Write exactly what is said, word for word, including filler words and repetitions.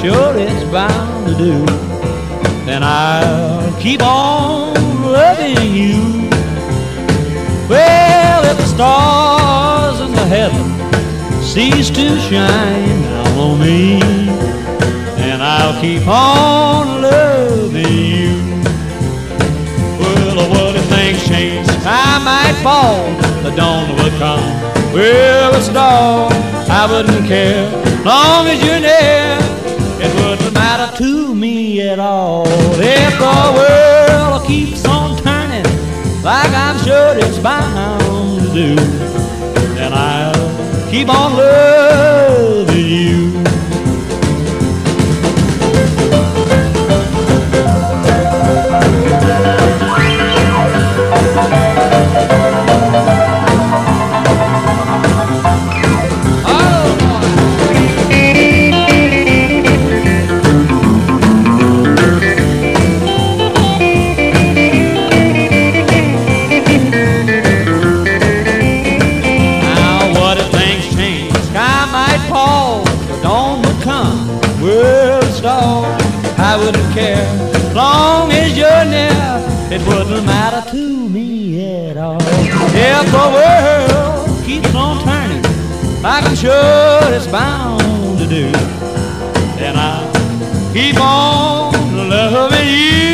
sure it's bound to do, then I'll keep on loving you. Well, if the stars in the heaven cease to shine down on me, then I'll keep on loving you. Well, what if things change? I might fall, the dawn would come. Well, it's dark, I wouldn't care, long as you're near. It wouldn't matter to me at all if the world keeps on turning like I'm sure it's bound to do, then I'll keep on loving you. I wouldn't care, long as you're near. It wouldn't matter to me at all if the world keeps on turning like I'm sure it's bound to do, then I'll keep on loving you.